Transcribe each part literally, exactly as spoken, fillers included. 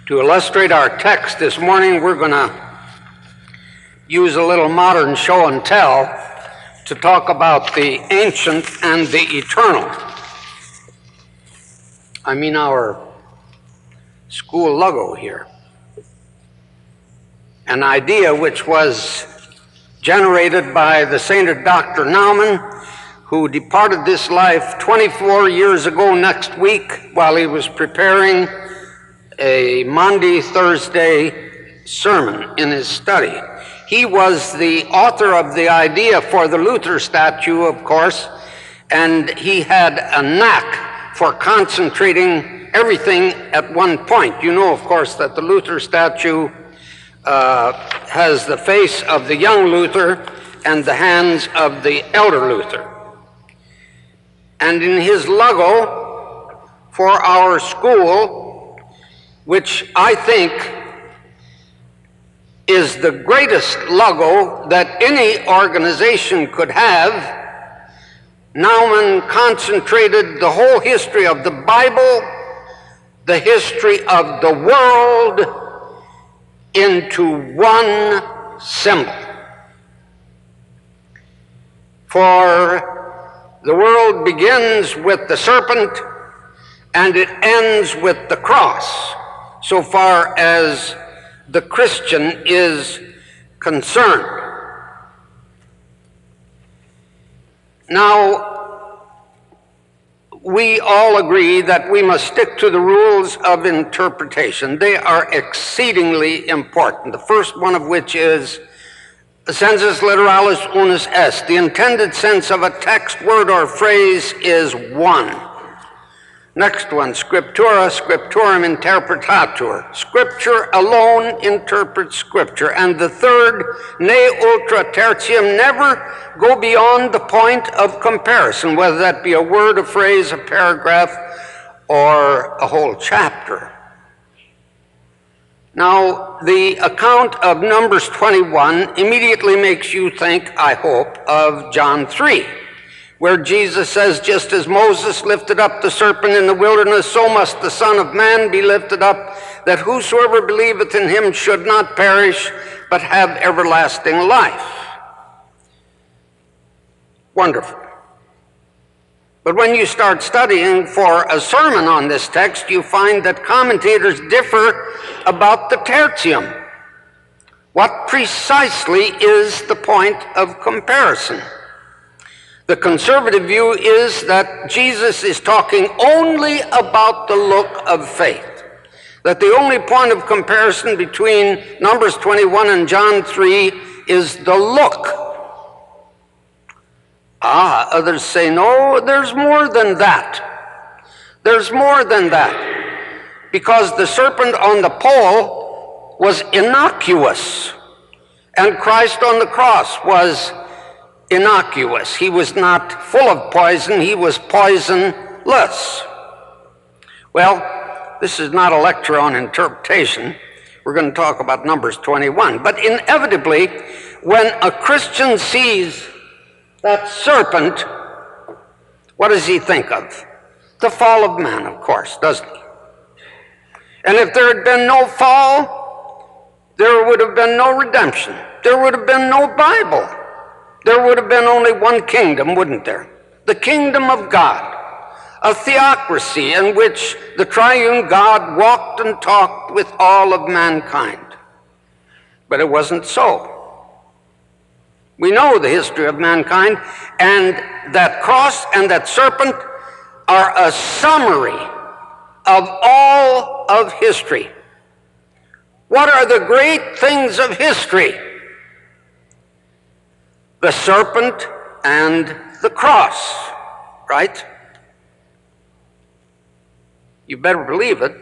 To illustrate our text this morning, we're going to use a little modern show and tell to talk about the ancient and the eternal. I mean our school logo here. An idea which was generated by the sainted Doctor Naumann, who departed this life twenty-four years ago next week while he was preparing a Maundy Thursday sermon in his study. He was the author of the idea for the Luther statue, of course, and he had a knack for concentrating everything at one point. You know, of course, that the Luther statue uh, has the face of the young Luther and the hands of the elder Luther. And in his logo for our school, which I think is the greatest logo that any organization could have, Naumann concentrated the whole history of the Bible, the history of the world, into one symbol. For the world begins with the serpent and it ends with the cross, so far as the Christian is concerned. Now, we all agree that we must stick to the rules of interpretation. They are exceedingly important, the first one of which is sensus literalis unus est. The intended sense of a text, word, or phrase is one. Next one, scriptura scripturum interpretatur. Scripture alone interprets Scripture. And the third, ne ultra tertium, never go beyond the point of comparison, whether that be a word, a phrase, a paragraph, or a whole chapter. Now, the account of Numbers twenty-one immediately makes you think, I hope, of John three, where Jesus says, just as Moses lifted up the serpent in the wilderness, so must the Son of Man be lifted up, that whosoever believeth in him should not perish, but have everlasting life. Wonderful. But when you start studying for a sermon on this text, you find that commentators differ about the tertium. What precisely is the point of comparison? The conservative view is that Jesus is talking only about the look of faith, that the only point of comparison between Numbers twenty-one and John three is the look. Ah, others say, no, there's more than that. There's more than that, because the serpent on the pole was innocuous, and Christ on the cross was innocuous. He was not full of poison, he was poisonless. Well, this is not a lecture on interpretation. We're going to talk about Numbers twenty-one. But inevitably, when a Christian sees that serpent, what does he think of? The fall of man, of course, doesn't he? And if there had been no fall, there would have been no redemption. There would have been no Bible. There would have been only one kingdom, wouldn't there? The kingdom of God, a theocracy in which the triune God walked and talked with all of mankind. But it wasn't so. We know the history of mankind, and that cross and that serpent are a summary of all of history. What are the great things of history? The serpent and the cross, right? You better believe it.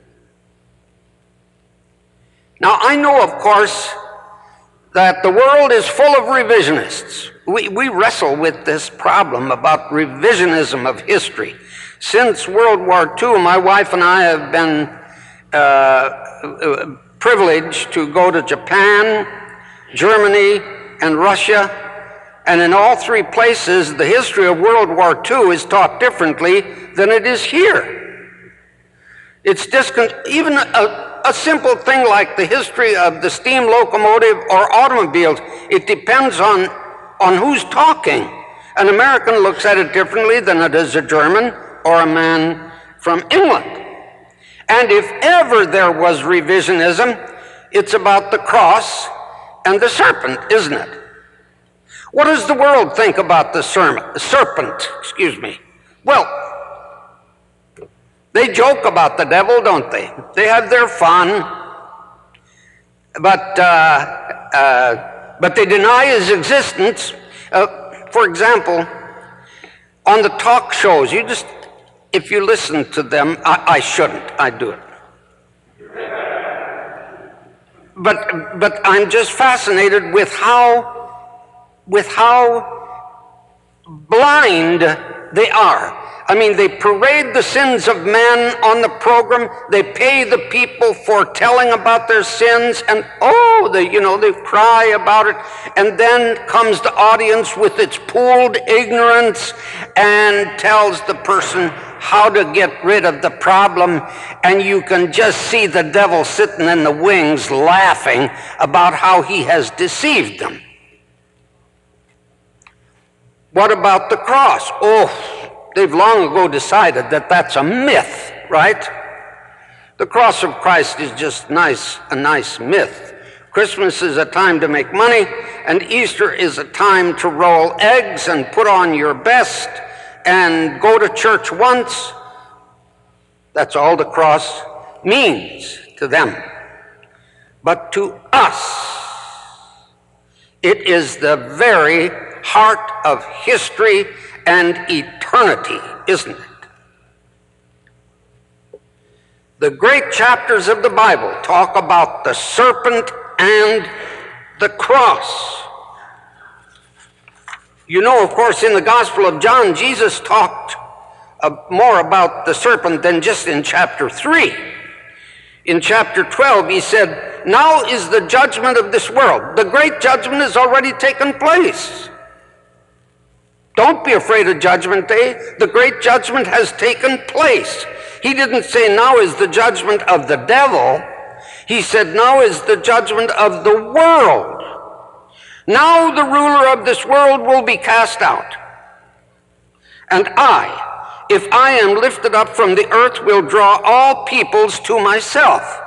Now, I know, of course, that the world is full of revisionists. We, we wrestle with this problem about revisionism of history. Since World War Two, my wife and I have been uh, privileged to go to Japan, Germany, and Russia. And in all three places, the history of World War Two is taught differently than it is here. It's discon- even a, a simple thing like the history of the steam locomotive or automobiles, it depends on, on who's talking. An American looks at it differently than it does a German or a man from England. And if ever there was revisionism, it's about the cross and the serpent, isn't it? What does the world think about the serpent? Excuse me. Well, they joke about the devil, don't they? They have their fun, but uh, uh, but they deny his existence. Uh, for example, on the talk shows, you just, if you listen to them, I, I shouldn't, I do it. But but I'm just fascinated with how with how blind they are. I mean, they parade the sins of men on the program. They pay the people for telling about their sins, and oh, they, you know, they cry about it. And then comes the audience with its pooled ignorance and tells the person how to get rid of the problem. And you can just see the devil sitting in the wings laughing about how he has deceived them. What about the cross? Oh, they've long ago decided that that's a myth, right? The cross of Christ is just nice, a nice myth. Christmas is a time to make money, and Easter is a time to roll eggs and put on your best and go to church once. That's all the cross means to them. But to us, it is the very heart of history and eternity, isn't it? The great chapters of the Bible talk about the serpent and the cross. You know, of course, in the Gospel of John, Jesus talked uh, more about the serpent than just in chapter three. In chapter twelve, he said, "Now is the judgment of this world." The great judgment has already taken place. Don't be afraid of Judgment Day. The great judgment has taken place. He didn't say now is the judgment of the devil. He said now is the judgment of the world. Now the ruler of this world will be cast out. And I, if I am lifted up from the earth, will draw all peoples to myself.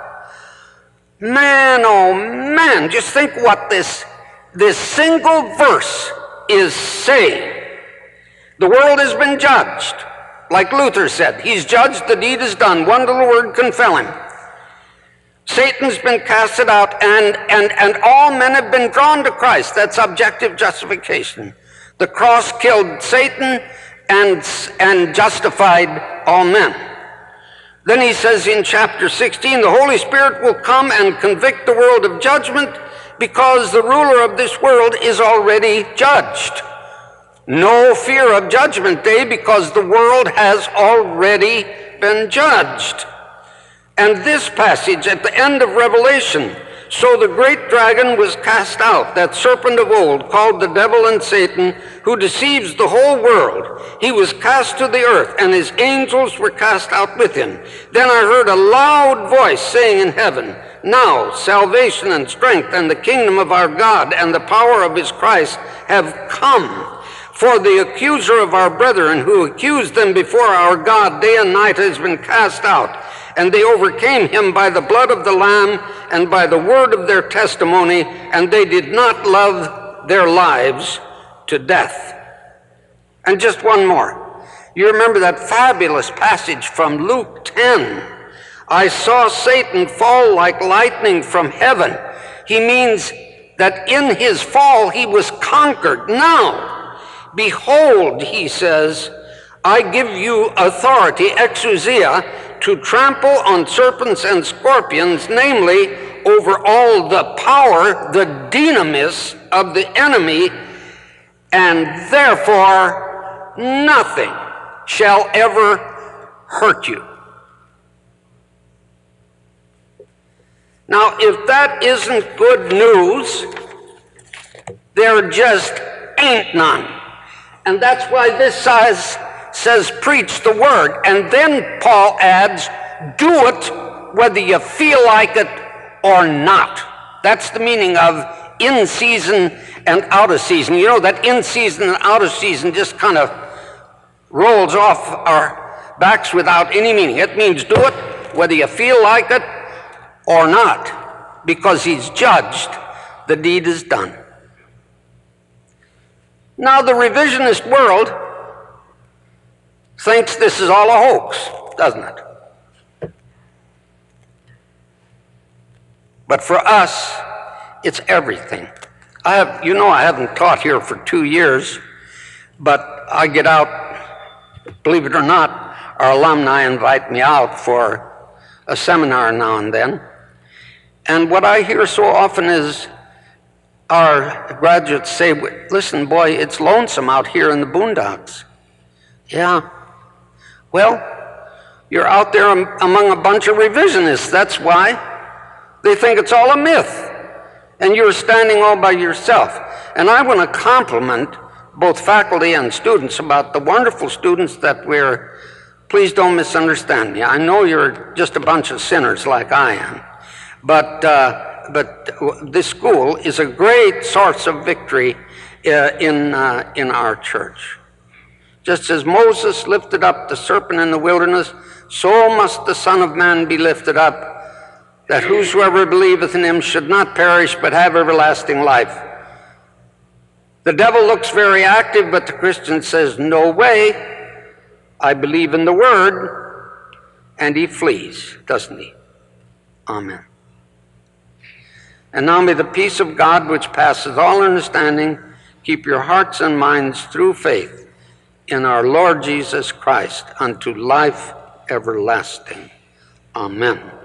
Man, oh man, just think what this, this single verse is saying. The world has been judged. Like Luther said, he's judged, the deed is done. One little word can fell him. Satan's been casted out, and, and, and all men have been drawn to Christ. That's objective justification. The cross killed Satan and, and justified all men. Then he says in chapter sixteen, the Holy Spirit will come and convict the world of judgment because the ruler of this world is already judged. No fear of Judgment Day because the world has already been judged. And this passage at the end of Revelation, so the great dragon was cast out, that serpent of old, called the devil and Satan, who deceives the whole world. He was cast to the earth, and his angels were cast out with him. Then I heard a loud voice saying in heaven, now salvation and strength and the kingdom of our God and the power of his Christ have come. For the accuser of our brethren, who accused them before our God day and night, has been cast out. And they overcame him by the blood of the Lamb and by the word of their testimony, and they did not love their lives to death. And just one more. You remember that fabulous passage from Luke ten. I saw Satan fall like lightning from heaven. He means that in his fall he was conquered. Now, behold, he says, I give you authority, exousia, to trample on serpents and scorpions, namely, over all the power, the dynamis of the enemy, and therefore nothing shall ever hurt you. Now, if that isn't good news, there just ain't none. And that's why this says, says preach the word. And then Paul adds, do it whether you feel like it or not. That's the meaning of in season and out of season. You know that in season and out of season just kind of rolls off our backs without any meaning. It means do it whether you feel like it or not, because he's judged, the deed is done. Now the revisionist world thinks this is all a hoax, doesn't it? But for us, it's everything. I have, you know, I haven't taught here for two years, but I get out, believe it or not, our alumni invite me out for a seminar now and then. And what I hear so often is our graduates say, listen, boy, it's lonesome out here in the boondocks. Yeah. Well, you're out there among a bunch of revisionists. That's why. They think it's all a myth. And you're standing all by yourself. And I want to compliment both faculty and students about the wonderful students that we're, please don't misunderstand me. I know you're just a bunch of sinners like I am. But, uh, but this school is a great source of victory uh, in, uh, in our church. Just as Moses lifted up the serpent in the wilderness, so must the Son of Man be lifted up, that whosoever believeth in him should not perish but have everlasting life. The devil looks very active, but the Christian says, no way, I believe in the word, and he flees, doesn't he? Amen. And now may the peace of God, which passes all understanding, keep your hearts and minds through faith in our Lord Jesus Christ unto life everlasting. Amen.